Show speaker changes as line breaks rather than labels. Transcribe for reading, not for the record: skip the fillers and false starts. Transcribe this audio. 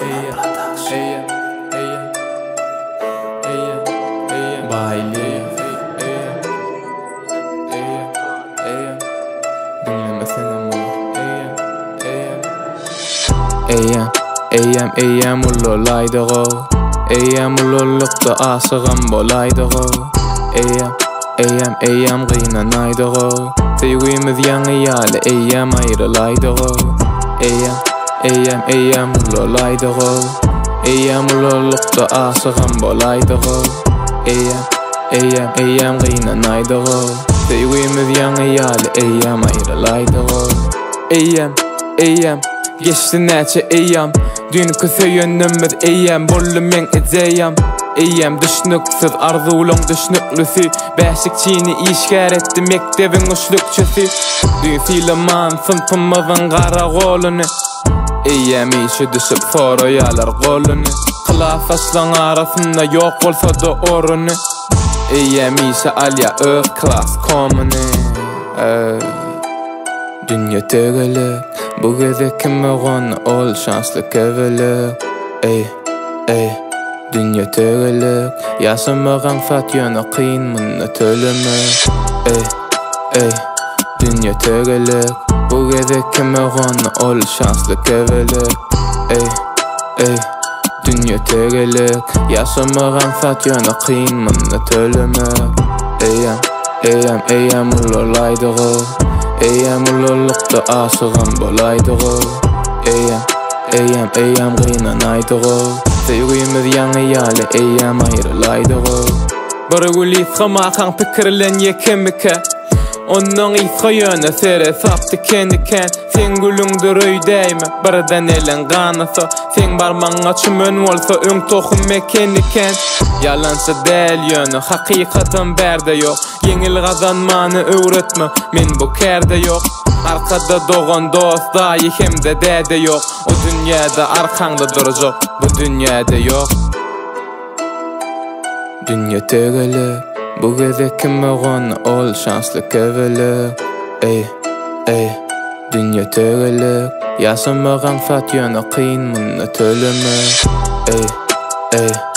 Eyyam ullolaydığı Eyyam ullulukda asıgam bolaydığı Eyyam gıynanaydığı Sevgimiz yanı yali eyyam ayrılaydığı Eyyam ullolaydığı Eyyam ullulukda asıgam bolaydığı Eyyam gıynanaydığı Sevgimiz yanı yali eyyam ayrılaydığı Eyyam geçti neçe eyyam Dünkü söyönümüz eyyam Bollu men edeyam Eyyam düşnüksüz arzulun düşnüklüsü Beşikçini işgär etti mektebin uçlukçüsü Dün filaman sınıfımızın kara golunu Eyyam işi düşüp soruyalar golunu Kılafaslan arasında yok olsa da orunu Eyyam işi alya öz klas komunu Dünya tögülük Bu geze kime gonu ol şanslı kevelik Dünya tögülük Yaşamağın fat yönü kıyın mınna tölümük Dünya tögülük Bu geze kime gonu ol şanslı kevelik Dünya tögülük Yaşamağın fat yönü kıyın mınna tölümük Eyyam ullolaydığı Eyyam ullulukda asıgam bolaydığı Eyyam gıynanaydığı Sevgimiz yanı yali eyyam ayrılaydığı Bir gül isgamağın pikirlen yekemike Onun isga yöne sere saptı kendiken Sen gülüngdür öydeyme birden elen ganasa Sen barmağa çümön olsa ön tohum mekeniken Yalansa del yönü hakikaten berde yok Yengil kazanmanı öğretme men bu kerde yok Arkada doğan dost dahi hemde dede yok O dünyada arkanda duracak bu dünyada yok Dünya tögülük Bu geze kime gonu ol şanslı kevelik Dünya tögülük Yaşamağın fat yönü kıyın mınna tölümük